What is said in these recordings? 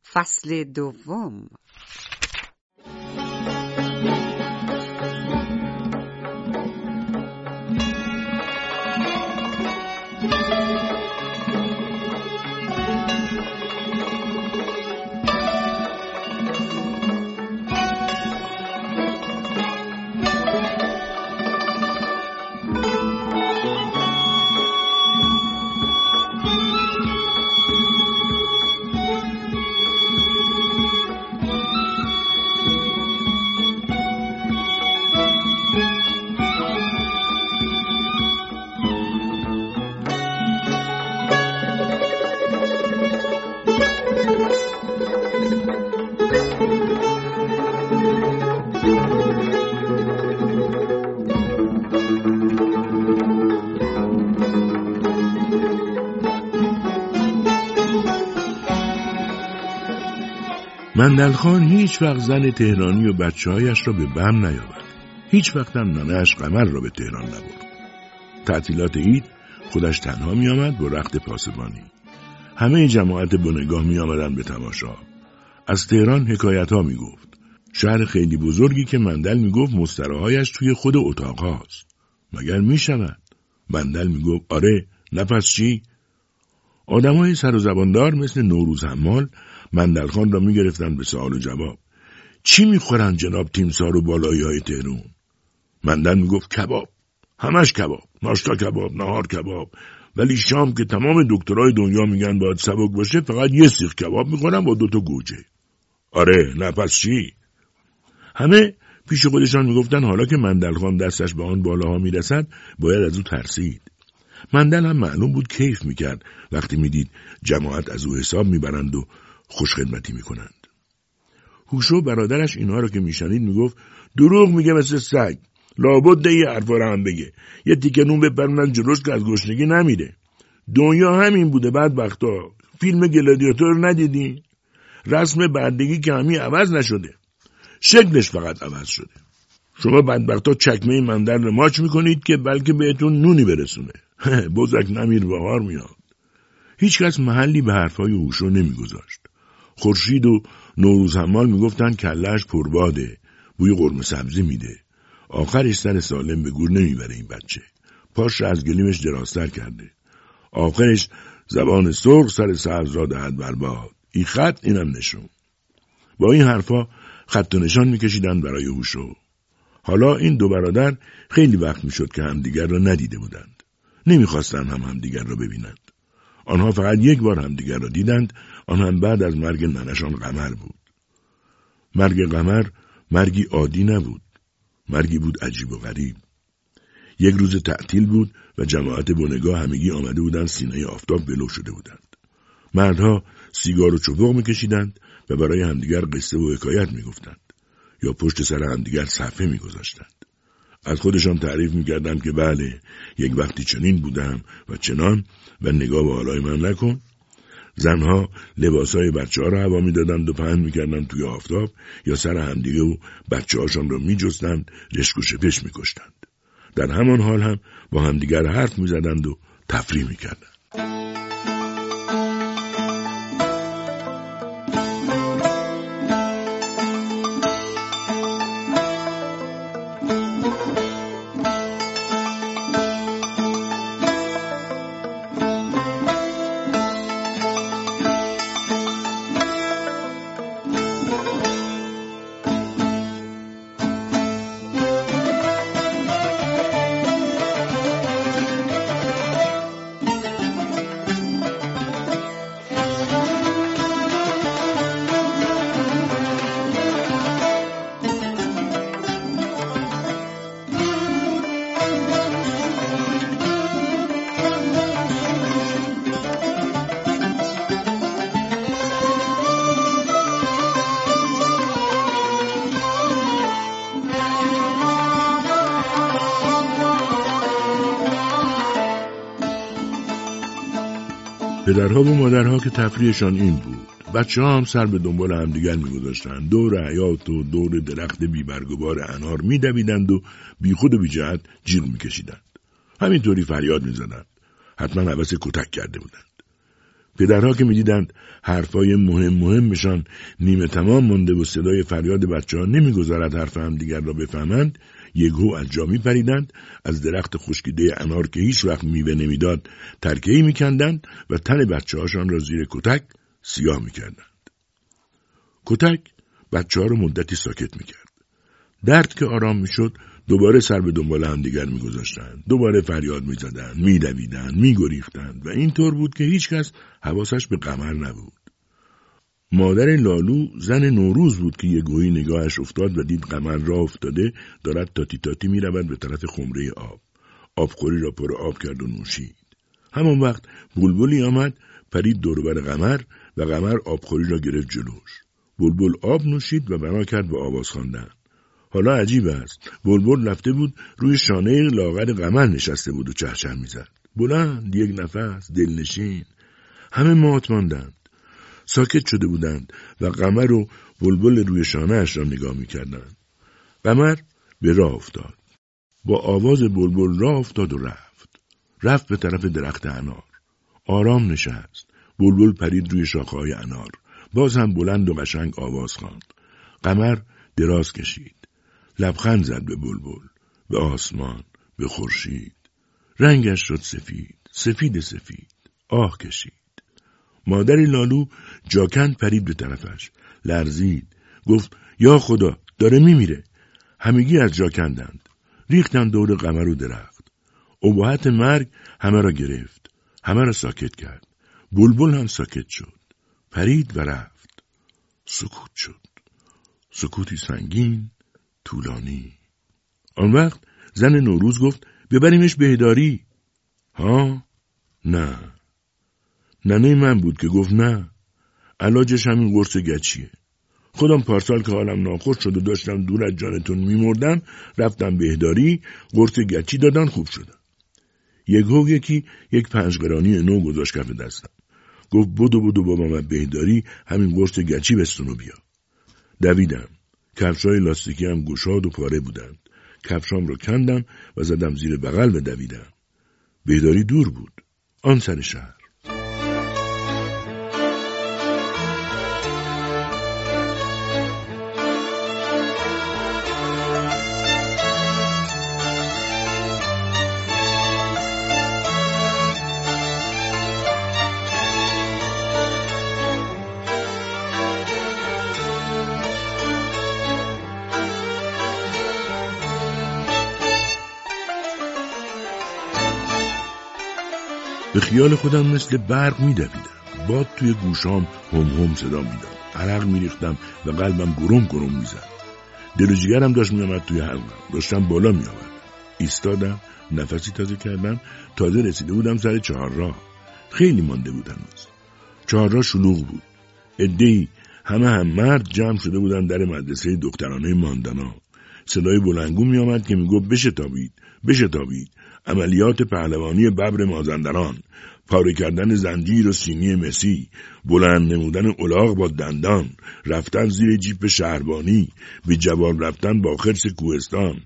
فصل دوم. مندلخان هیچ وقت زن تهرانی و بچه‌هایش را به بم نیاورد. هیچ وقت هم ننه‌اش قمر را به تهران نبرد. تعطیلات عید خودش تنها می آمد با رخت پاسبانی. همه جماعت بنگاه می آمدند به تماشا. از تهران حکایت‌ها می گفت. شهر خیلی بزرگی که مندل می گفت مستراحایش توی خود اتاق هاست. مگر می شود؟ مندل می گفت آره، نفس چی؟ آدمای سر و زباندار مثل نوروز حمال مندلخان را می گرفتند به سوال و جواب. چی می خورن جناب تیمسار و بالایی های تهرون؟ مندل می گفت کباب. همش کباب. ناشتا کباب، نهار کباب. ولی شام که تمام دکترای دنیا میگن باید سبک باشه فقط یه سیخ کباب میخورن با 2 گوجه. آره، نفس چی؟ همه پیش خودشان میگفتن حالا که مندلخان دستش به آن بالاها میرسد باید از او ترسید. مندل هم معلوم بود کیف میکرد وقتی میدید جماعت از او حساب میبرند و خوشخدمتی میکنند. هوشو برادرش اینها رو که میشنید میگفت دروغ میگه مثل سگ. لابد یه حرفا رو هم بگه. یه تیکه نون بپرونن جلوش که از گشنگی نمیره. دنیا همین بوده بدبختا. فیلم گلادیاتور ندیدی؟ رسم بردگی که همی عوض نشده. شکلش فقط عوض شده. شما بدبختا چکمه مندل رو ماچ میکنید که بلکه بهتون نونی برسونه. بزک نمیر بهار میاد. هیچ کس محلی به حرفای هوشو نمیگذاشت. خورشید و نوروز حمال میگفتن کلهش پرباده، بوی قرمه سبزی میده. آخرش سر سالم به گور نمیبره این بچه. پاش از گلیمش درازتر کرده. آخرش زبان سرخ سر سبز را دهد برباد. این خط اینم نشون. با این حرفا خط و نشان میکشیدن برای هوشو. حالا این 2 برادر خیلی وقت میشد که همدیگر را ندیده بودند. نمیخواستن همدیگر را ببینند. آنها فقط 1 بار همدیگر را دیدند، آن هم بعد از مرگ ننه‌شان قمر بود. مرگ قمر مرگی عادی نبود. مرگی بود عجیب و غریب. یک روز تعطیل بود و جماعت بنگاه همگی آمده بودند سینه آفتاب بلو شده بودند. مردها سیگار و چوبق میکشیدند و برای همدیگر قصه و حکایت میگفتند یا پشت سر همدیگر صفحه میگذاشتند. از خودشان تعریف میکردند که بله یک وقتی چنین بودم و چنان و نگاه به حالای من نکن. زنها لباسای بچه‌ها را هوا میدادند و پهن میکردند توی آفتاب یا سر همدیگه و بچه‌هاشان را میجستند، رشک و شپش میکشتند. در همان حال هم با همدیگر حرف میزدند و تفریح میکردند. پدرها و مادرها که تفریحشان این بود. بچه‌ها هم سر به دنبال همدیگر می‌گذاشتند. دور حیاط و دور درخت بی‌برگ و بار انار می‌دویدند و بیخود و بی‌جهت جیغ می‌کشیدند. همینطوری فریاد می‌زدند. حتما هوس کتک کرده بودند. پدرها که می‌دیدند حرفای مهمشان نیمه تمام مانده و صدای فریاد بچه‌ها نمی‌گذارد حرف همدیگر را بفهمند، یکهو از جا می‌پریدند، از درخت خشکیده انار که هیچ وقت میوه نمیداد ترکه‌ای می‌کندند و تن بچه‌هاشان را زیر کتک سیاه می‌کردند. کتک بچه‌ها را مدتی ساکت می‌کرد. درد که آرام می‌شد، دوباره سر به دنبال همدیگر می‌گذاشتند، دوباره فریاد می‌زدند، می‌دویدند، می‌گریختند و اینطور بود که هیچ کس حواسش به قمر نبود. مادر لالو زن نوروز بود که یهویی نگاهش افتاد و دید قمر راه افتاده دارد تاتی تاتی می‌رود به طرف خمره آب. آبخوری را پر آب کرد و نوشید. همان وقت بلبلی آمد، پرید دور و بر قمر و قمر آبخوری را گرفت جلوش. بلبل آب نوشید و بنا کرد به آواز خواندن. حالا عجیب است، بلبل رفته بود روی شانه لاغر قمر نشسته بود و چهچه می‌زد. بلند، یک نفس، دلنشین. همه مات ماندند. ساکت شده بودند و قمر و بلبل روی شانه اش را نگاه می‌کردند. قمر به راه افتاد. با آواز بلبل راه افتاد و رفت به طرف درخت انار. آرام نشست. بلبل پرید روی شاخه‌های انار. باز هم بلند و قشنگ آواز خواند. قمر دراز کشید. لبخند زد به بلبل، به آسمان، به خورشید. رنگش شد سفید. آه کشید. مادر لالو جاکند پرید به طرفش. لرزید. گفت یا خدا، داره میمیره. همگی از جاکندند. ریختند دور قمر و درخت. ابهت مرگ همه را گرفت. همه را ساکت کرد. بلبل هم ساکت شد. پرید و رفت. سکوت شد. سکوتی سنگین، طولانی. آن وقت زن نوروز گفت ببریمش بهداری. ها؟ نه. ننه من بود که گفت نه. علاجش همین قرص گچیه. خودم پارسال که حالم ناخوش شد و داشتم دور از جانتون میمردم، رفتم بهداری، قرص گچی دادن، خوب شدم. یکی یک 5 قرانی نو گذاشت کف دستم. گفت بدو بابا من بهداری، همین قرص گچی بستون و بیا. دویدم. کفشای لاستیکی هم گشاد و پاره بودند. کفشام رو کندم و زدم زیر بغل و دویدم. بهداری دور بود. آن سر شهر. به خیال خودم مثل برق می‌دویدم. باد توی گوشام هم صدا میداد. عرق می‌ریختم و قلبم گرم می‌زد. دل و جگرم داشت می‌آمد توی حلقم. داشتم بالا می‌آوردم. ایستادم، نفسی تازه کردم، تازه رسیده بودم سر چهارراه. خیلی مانده بود هنوز. چهارراه شلوغ بود. عده‌ای همه مرد جمع شده بودن در مدرسه دخترانه ماندانا. صدای بلندگو می‌آمد که میگفت بشتابید. عملیات پهلوانی ببر مازندران، پاره کردن زنجیر و سینی مسی، بلند نمودن الاغ با دندان، رفتن زیر جیپ شهربانی، به جوال رفتن با خرس کوهستان،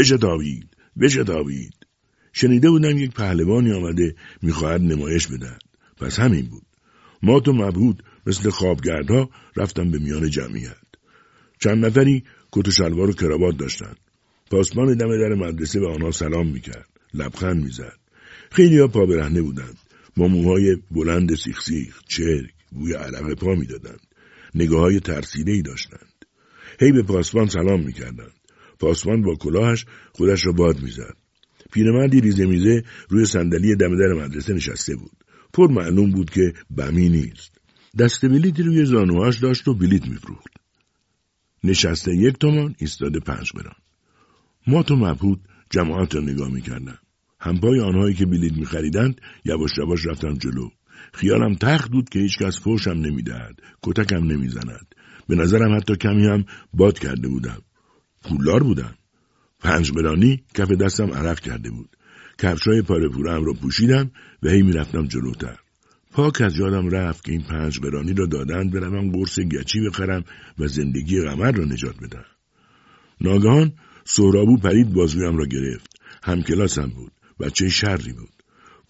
بشتابید. شنیده بودم یک پهلوانی آمده میخواهد نمایش بدهد. پس همین بود. مات و مبهوت مثل خوابگردها رفتم به میان جمعیت. چند نفری کت و شلوار و کراوات داشتند. پاسبان دم در مدرسه به آنها سلام میکرد. لبخند میزد. خیلی ها پا برهنه بودند. با موهای بلند سیخ چرک، بوی عرق پا میدادند. نگاههای ترسیده‌ای داشتند. هی به پاسبان سلام میکردند. پاسبان با کلاهش خودش را باد میزد. پیرمردی ریزه میزه روی صندلی دم در مدرسه نشسته بود. پر معلوم بود که بمی نیست. دست بلیطی روی زانوهاش داشت و بلیط میفروخت. نشسته 1 تومان، ایستاده 5 قران. مات و مبهوت جماعت را نگاه میکردم. همپای آنهایی که بلیط میخریدند یواش رفتم جلو. خیالم تخت بود که هیچ کس فوشم نمیدهد، کتکم نمیزند. به نظرم حتی کمی هم باد کرده بودم. پولدار بودم. 5 قرانی کف دستم عرق کرده بود. کفشای پاره پوره‌ام را پوشیدم و هی میرفتم جلوتر. پاک از یادم رفت که این 5 قرانی را دادند بروم قرص گچی بخرم و زندگی قمر را نجات بدم. ناگهان سهرابو پرید بازویم را گرفت. همکلاسم بود. بچه شری بود.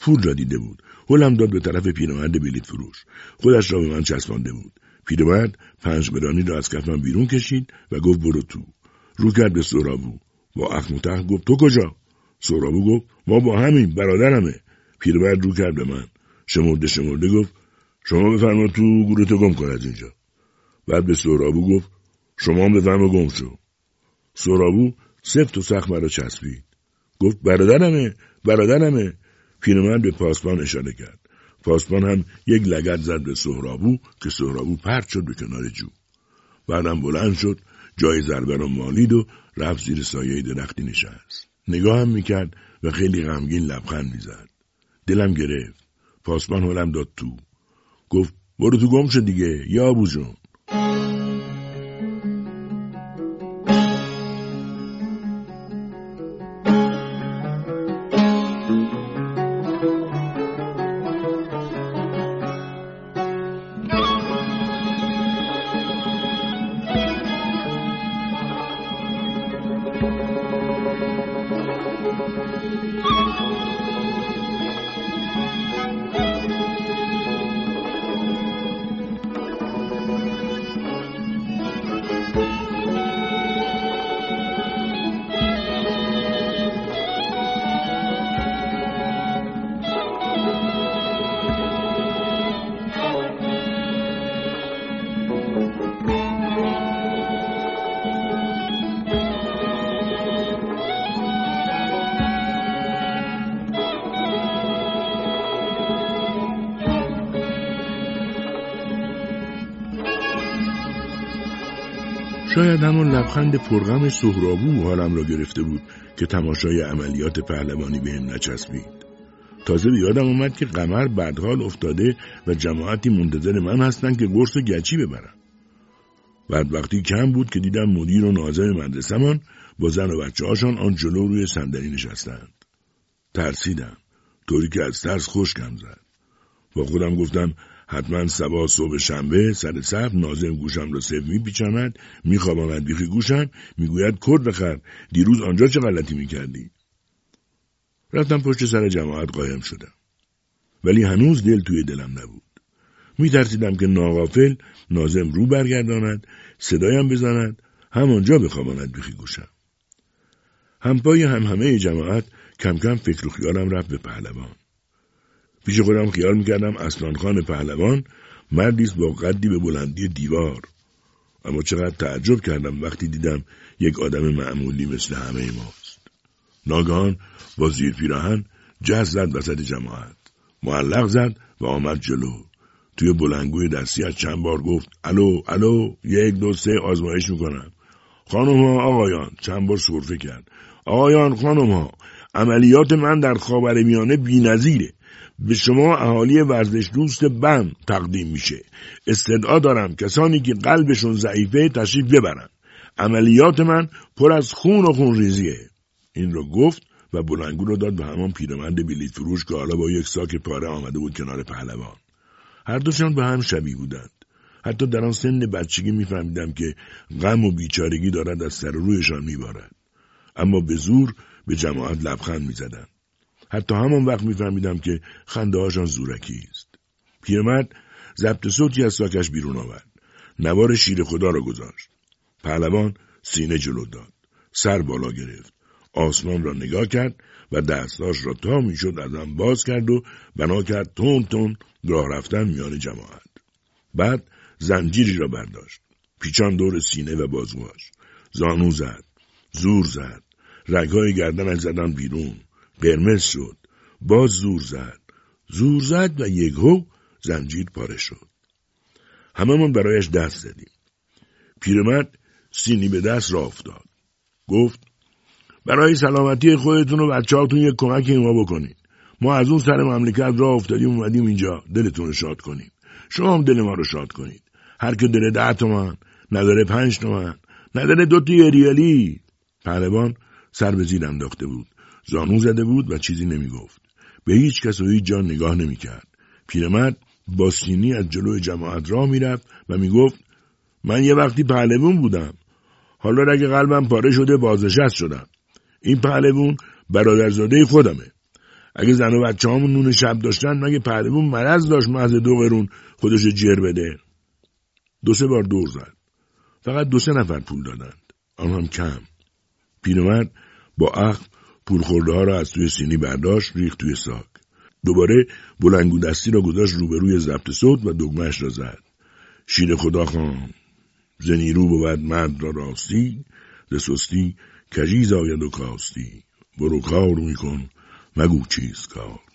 پول را دیده بود. هلم داد به طرف پیرمرد بلیط فروش. خودش را به من چسبانده بود. پیرمرد 5 قرانی را از کفم بیرون کشید و گفت برو تو. رو کرد به سهرابو. با اخم و تخم گفت تو کجا؟ سهرابو گفت ما با همین، برادرمه. پیرمرد رو کرد به من. شمرده گفت شما بفرما تو، گورتو گم کن از اینجا. بعد به سهرابو گفت شما هم بفرما گم شو. سهرابو سفت و سخت مرا چسبید. گفت برادرمه. پیرمرد به پاسبان اشاره کرد. پاسبان هم یک لگد زد به سهرابو که سهرابو پرت شد به کنار جو. بعدم بلند شد، جای ضربه را مالید و رفت زیر سایه درختی نشست. نگاهم میکرد و خیلی غمگین لبخند میزد. دلم گرفت. پاسبان هلم داد تو. گفت برو تو گم شد دیگه یا ابو جون. شاید همون لبخند پرغم سهرابو حالم را گرفته بود که تماشای عملیات پهلوانی بهم نچسبید. تازه یادم اومد که قمر بدحال افتاده و جماعتی منتظر من هستن که قرص و گچی ببرن. بعد وقتی کم بود که دیدم مدیر و ناظم مدرسه‌مان با زن و بچه‌هاشان آن جلو روی صندلی نشستند. ترسیدم، طوری که از ترس خشکم زد. با خودم گفتم حتما صبح صبح شنبه سر صف ناظم گوشم را سیو میپیچاند، میخواباند بیخی گوشم، میگوید کرد بخر دیروز آنجا چه غلطی میکردی. رفتم پشت سر جماعت قایم شدم. ولی هنوز دل توی دلم نبود. میترسیدم که ناغافل ناظم رو برگرداند، صدایم بزند، همانجا بخواباند بیخی گوشم. همپای همه جماعت کم کم فکر و خیالم رفت به پهلوان. پیش خودم خیال میکردم اصلان خان پهلوان مردیست با قدی به بلندی دیوار. اما چقدر تعجب کردم وقتی دیدم یک آدم معمولی مثل همه ماست. ناگهان با زیر پیراهن جست زد وسط جماعت. معلق زد و آمد جلو. توی بلندگوی دستی از چند بار گفت الو 1 2 3 آزمایش میکنم. خانم ها آقایان، چند بار سرفه کرد. آقایان خانم ها، عملیات من در خاورمیانه بی‌نظیره. به شما اهالی ورزش دوست بم تقدیم میشه. استدعا دارم کسانی که قلبشون ضعیفه تشریف ببرن. عملیات من پر از خون و خونریزیه. این رو گفت و بلندگو رو داد به همان پیرمرد بلیط فروش که حالا با یک ساک پاره آمده بود کنار پهلوان. هر دوشان به هم شبیه بودند. حتی در آن سن بچگی میفهمیدم که غم و بیچارگی دارد از سر رویشان میبارد. اما به زور به جماعت لبخند میزدند. حتی همان وقت میفهمیدم که خنده هاشان زورکی است. پیرمرد ضبط صوتی از ساکش بیرون آورد. نوار شیر خدا را گذاشت. پهلوان سینه جلو داد. سر بالا گرفت. آسمان را نگاه کرد و دستاش را تا میشد از هم باز کرد و بنا کرد تون راه رفتن میان جماعت. بعد زنجیری را برداشت. پیچان دور سینه و بازوهاش. زانو زد. زور زد. رگهای گردنش زدن بیرون. قرمز شد. باز زور زد و یکهو زنجیر پاره شد. هممون برایش دست زدیم. پیرمرد سینی به دست راه افتاد. گفت برای سلامتی خودتون و بچه‌هاتون یک کمک ما بکنید. ما از اون سر مملکت راه افتادیم اومدیم اینجا دلتون رو شاد کنیم. شما هم دل ما رو شاد کنید. هر که داره 10 تومن، نداره 5 تومن، نداره 2 تا ریالی. پهلوان سر به زیر انداخته بود. زانو زده بود و چیزی نمی گفت. به هیچ کس و هیچ جا نگاه نمی کرد. پیرمرد با سینی از جلوی جماعت راه می رفت و می گفت من یه وقتی پهلوان بودم. حالا رگ قلبم پاره شده بازنشست شدم. این پهلوان برادرزاده خودمه. اگه زن و بچه همون نون شب داشتن مگه پهلوون مرض داشت محض 2 قرون خودش جر بده؟ 2-3 بار دور زد. فقط 2-3 نفر پول دادند. آن هم کم. پیرمرد با اخم پول خورده ها را از توی سینی برداشت ریخت توی ساک. دوباره بلنگو دستی را گذاشت روبروی ضبط صوت و دگمه‌اش را زد. شیر خدا خان، ز نیرو بود مرد را راستی، ز سستی کژی زاید و کاستی، برو کار میکن مگو چیز کار.